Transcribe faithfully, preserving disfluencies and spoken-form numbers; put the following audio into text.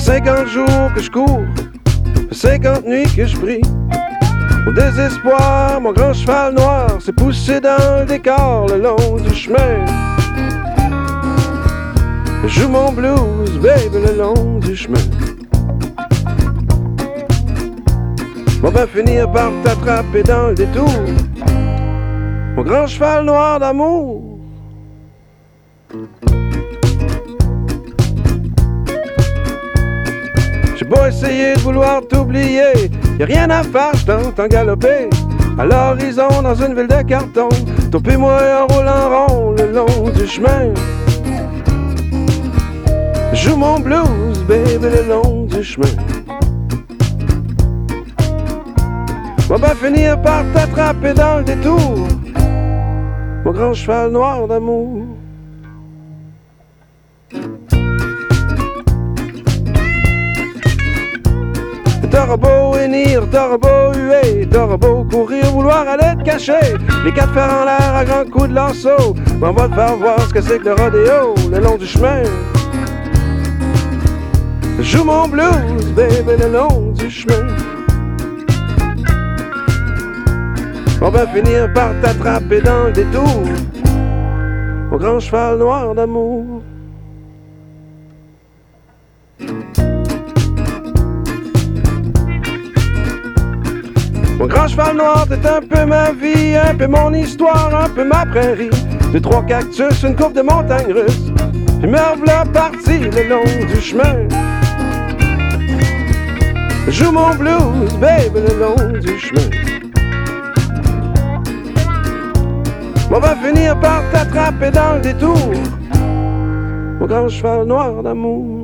cinquante jours que je cours, cinquante nuits que je prie. Au désespoir, mon grand cheval noir s'est poussé dans le décor le long du chemin. Je joue mon blues, baby, le long du chemin. On va finir par t'attraper dans le détour, mon grand cheval noir d'amour. J'ai beau essayer de vouloir t'oublier, y'a rien à faire, j't'entends galoper à l'horizon dans une ville de carton. Toi pis moi on roule en rond le long du chemin. Joue mon blues, baby, le long du chemin. On va finir par t'attraper dans le détour, mon grand cheval noir d'amour. T'auras beau hennir, t'auras beau huer, t'auras beau courir, vouloir aller te cacher, les quatre fers en l'air à grands coups de lasso, mais on va te faire voir ce que c'est que le rodéo le long du chemin. Joue mon blues, baby, le long du chemin. On va finir par t'attraper dans le détour, mon grand cheval noir d'amour. Mon grand cheval noir, t'es un peu ma vie, un peu mon histoire, un peu ma prairie. Deux, trois cactus, une coupe de montagnes russes, puis me rev'là parti le long du chemin. Joue mon blues, baby, le long du chemin. On va finir par t'attraper dans le détour, mon grand cheval noir d'amour.